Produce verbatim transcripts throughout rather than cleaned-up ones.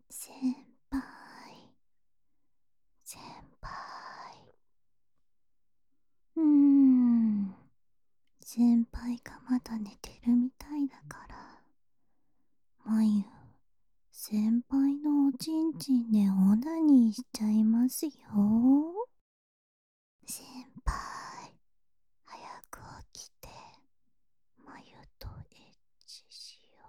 先輩、先輩。うーん、先輩がまだ寝てるみたいだから、まゆ、先輩のおちんちんでオナニーしちゃいますよ。先輩、早く起きて、まゆとエッチしよ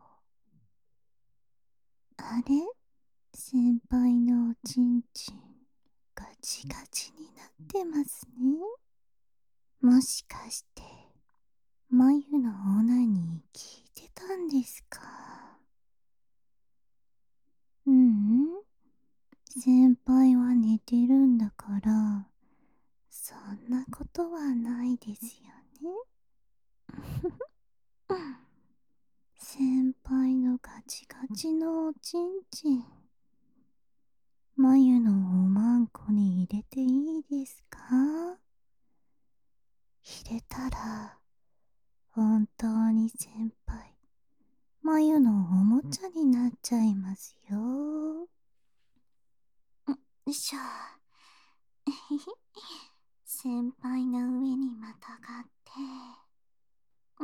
う。あれ、先輩のおちんちん、ガチガチになってますね。もしかして、まゆのオナニー聞いてたんですか？ううん、先輩は寝てるんだから、そんなことはないですよね。先輩のガチガチのおちんちん、まゆのおまんこに入れていいですか？入れたら、本当に先輩、まゆのおもちゃになっちゃいますよ。よいしょ。先輩の上にまたがって、うん、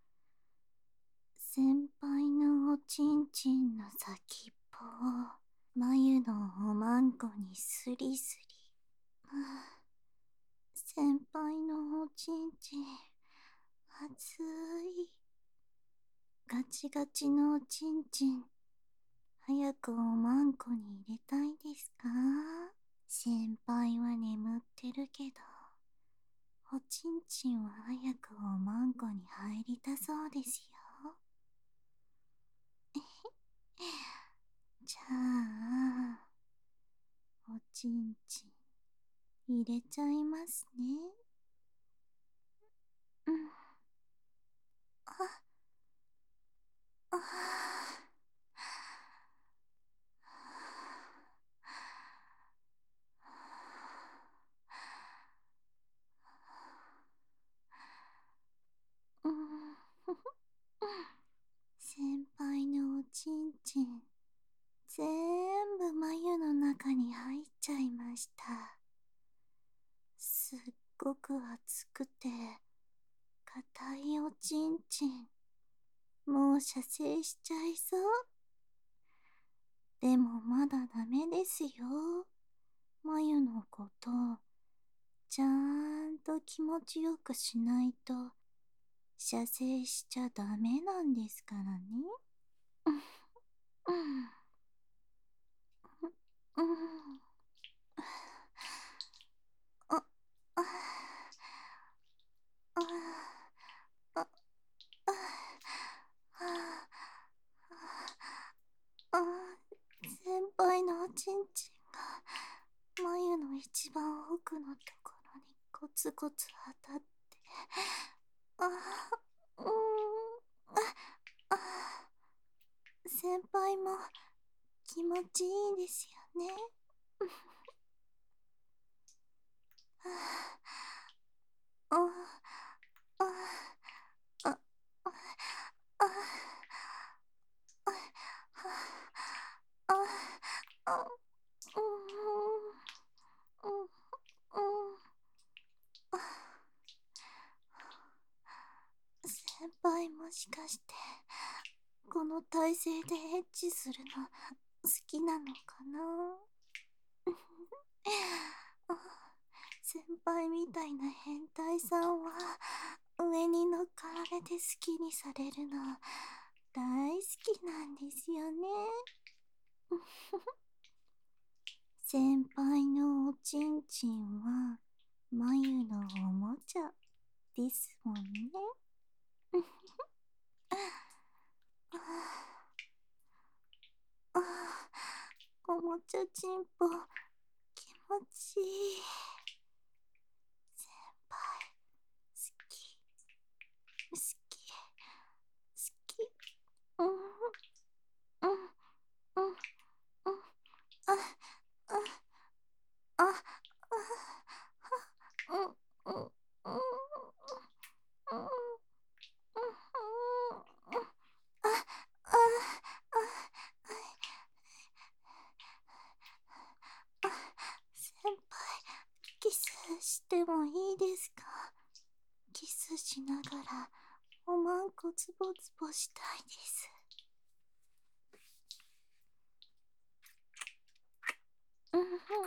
先輩のおちんちんの先っぽを眉のおまんこにスリスリ、うん、先輩のおちんちん熱い、ガチガチのおちんちん、早くおまんこに入れたいですか？先輩は眠ってるけど、おちんちんは早くおまんこに入りたそうですよ。じゃあ、おちんちん入れちゃいますね。うん。あ、あー、うん。先輩のおちんちん、ぜんぶ眉の中に入っちゃいました。すっごく熱くて、硬いおちんちん。もう射精しちゃいそう。でもまだダメですよ。眉のこと、ちゃんと気持ちよくしないと、射精しちゃダメなんですからね。うん、うん、うん。あ、あ、あ、あ、あ、あ、あ、先輩のおちんちんが眉の一番奥のところにコツコツ当たって、あ、うーん、あ、あ、先輩も気持ちいいですよね。あ、あ、あ、あ、あ、あ、あ、うん、うん、うん、先輩もしかしてこの体勢でエッチするの好きなのかな？先輩みたいな変態さんは上に乗っかられて好きにされるの大好きなんですよね。先輩のおちんちんは眉のおもちゃですもんね。ああ、おもちゃちんぽ気持ちいい。先輩好き、好き、好き。うん、うん、うん、うん。あ、あ、あ、あ、うん、うん、うん、うん、うん、うん、あ、あ、あ、 でもいいですか？キスしながらおまんこつぼつぼしたいです。うん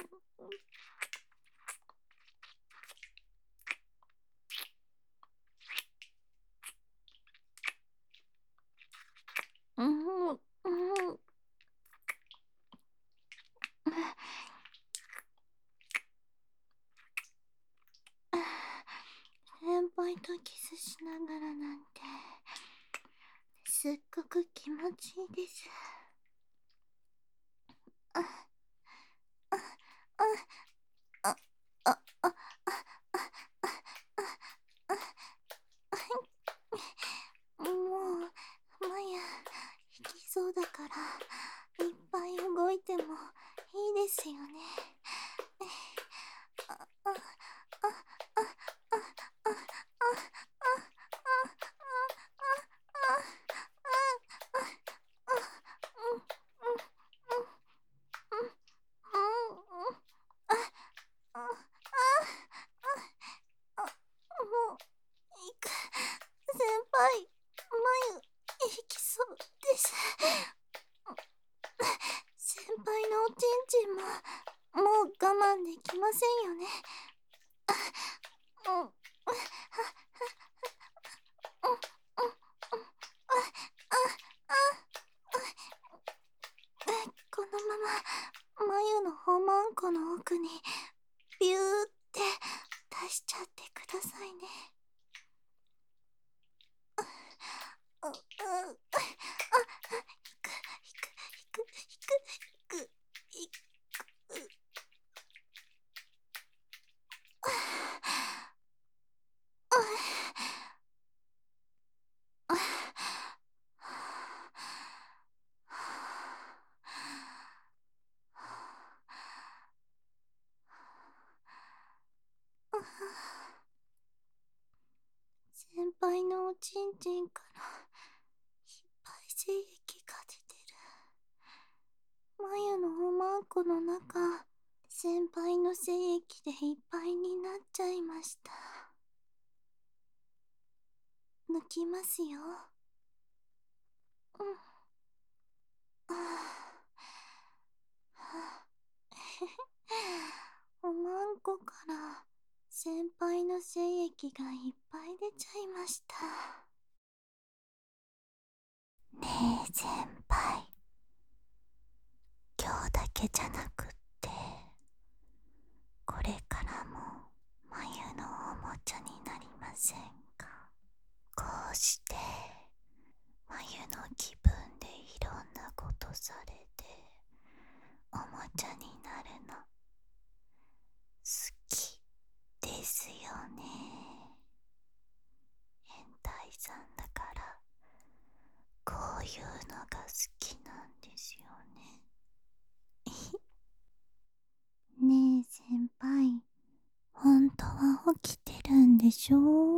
うんうんうん。先輩とキスしながらなんてすっごく気持ちいいです。あああああああもうマヤ引きそうだからいっぱい動いてもいいですよね。あああああああもういく先輩眉いきそうです。先輩のおちんちんももう我慢できませんよね。うんこのまま眉のほまんこの奥にビューって出しちゃってくださいね。ううああひくひくひくひくひくひく先輩のおちんちんからいっぱい精液が出てる。眉のおまんこの中、先輩の精液でいっぱいになっちゃいました。抜きますよ。うん。ああおまんこから先輩の精液がいっぱい出ちゃいました。ねえ先輩、今日だけじゃなくってこれからも眉のおもちゃになりませんか？こうして眉の気分でいろんなことされておもちゃになるの好きですよね。変態さんだからこういうのが好きなんですよね。ねえ先輩、本当は起きてるんでしょ？